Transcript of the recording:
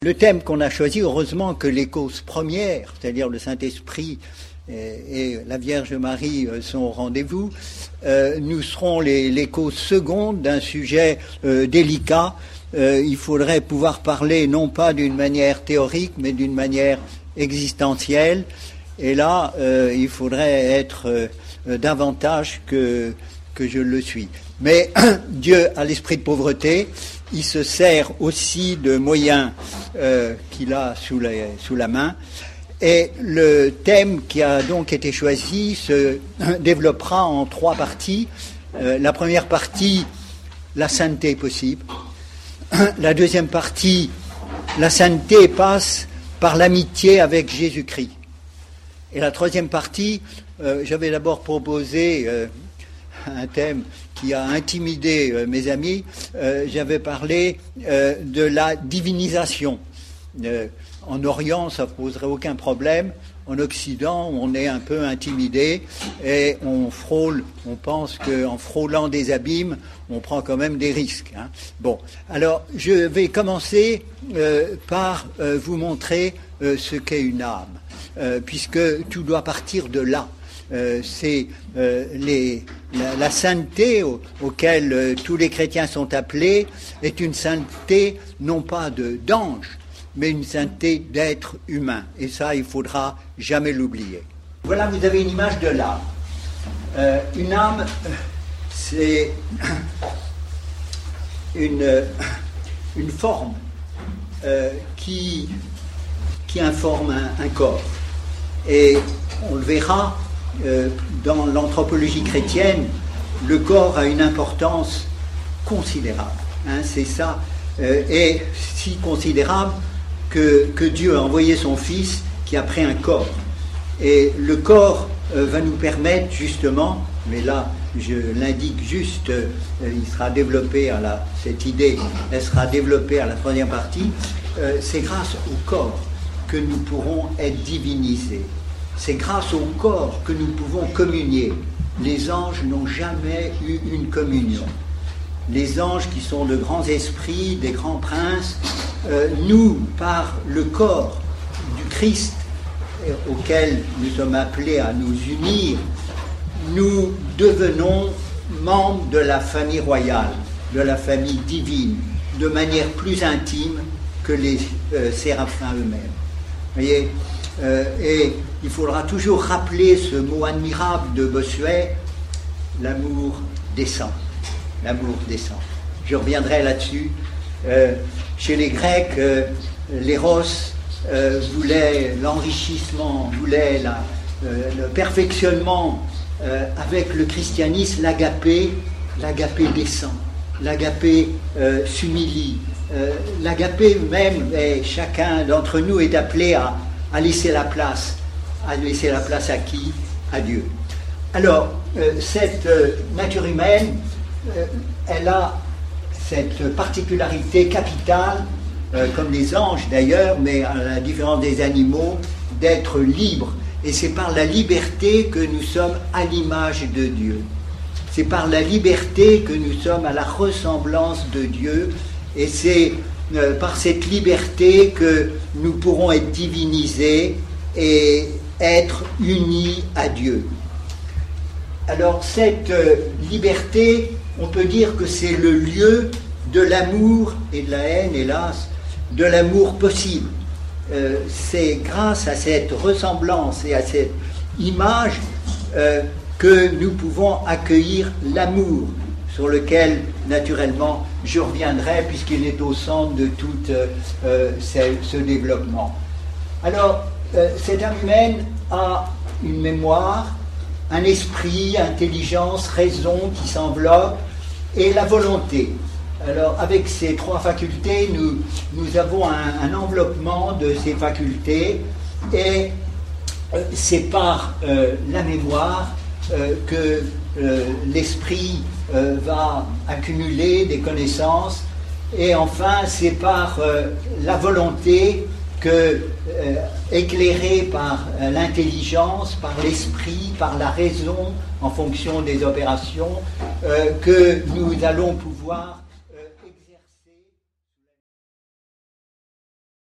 Le thème qu'on a choisi, heureusement que les causes premières, c'est-à-dire le Saint-Esprit et la Vierge Marie sont au rendez-vous, nous serons les causes secondes d'un sujet délicat. Il faudrait pouvoir parler non pas d'une manière théorique, mais d'une manière existentielle. Et là, il faudrait être davantage que je le suis. Mais Dieu a l'esprit de pauvreté. Il se sert aussi de moyens qu'il a sous la main. Et le thème qui a donc été choisi se développera en 3 parties. La première partie, la sainteté possible. La deuxième partie, la sainteté passe par l'amitié avec Jésus-Christ. Et la troisième partie, j'avais d'abord proposé un thème qui a intimidé mes amis, j'avais parlé de la divinisation. En Orient, ça ne poserait aucun problème. En Occident, on est un peu intimidé et on pense qu'en frôlant des abîmes, on prend quand même des risques. Hein. Bon, alors je vais commencer par vous montrer ce qu'est une âme, puisque tout doit partir de là. C'est la sainteté auquel tous les chrétiens sont appelés est une sainteté non pas d'ange, mais une sainteté d'être humain. Et ça, il faudra jamais l'oublier. Voilà, vous avez une image de l'âme. Une âme, c'est une forme qui informe un corps. Et on le verra, dans l'anthropologie chrétienne, le corps a une importance considérable. Hein, c'est ça, et si considérable que Dieu a envoyé son Fils qui a pris un corps. Et le corps va nous permettre justement, mais là je l'indique juste, il sera développé cette idée, elle sera développée à la troisième partie, c'est grâce au corps que nous pourrons être divinisés. C'est grâce au corps que nous pouvons communier. Les anges n'ont jamais eu une communion. Les anges qui sont de grands esprits, des grands princes, nous, par le corps du Christ auquel nous sommes appelés à nous unir, nous devenons membres de la famille royale, de la famille divine, de manière plus intime que les séraphins eux-mêmes. Vous voyez, et il faudra toujours rappeler ce mot admirable de Bossuet, l'amour descend. L'amour descend. Je reviendrai là-dessus. Chez les Grecs, l'éros voulait l'enrichissement, voulait le perfectionnement. Avec le christianisme, l'agapé descend. L'agapé s'humilie. L'agapé même, et chacun d'entre nous est appelé à laisser la place. À laisser la place à qui? À Dieu. Alors, cette nature humaine, elle a cette particularité capitale, comme les anges d'ailleurs, mais à la différence des animaux, d'être libre. Et c'est par la liberté que nous sommes à l'image de Dieu. C'est par la liberté que nous sommes à la ressemblance de Dieu. Et c'est par cette liberté que nous pourrons être divinisés et être unis à Dieu. Alors cette liberté, on peut dire que c'est le lieu de l'amour et de la haine, hélas, de l'amour possible. C'est grâce à cette ressemblance et à cette image que nous pouvons accueillir l'amour, sur lequel, naturellement, je reviendrai, puisqu'il est au centre de tout ce développement. Alors, cette âme humaine a une mémoire, un esprit, intelligence, raison qui s'enveloppe, et la volonté. Alors, avec ces 3 facultés, nous avons un enveloppement de ces facultés, et c'est par la mémoire que l'esprit va accumuler des connaissances, et enfin c'est par la volonté que, éclairée par l'intelligence, par l'esprit, par la raison, en fonction des opérations, que nous allons pouvoir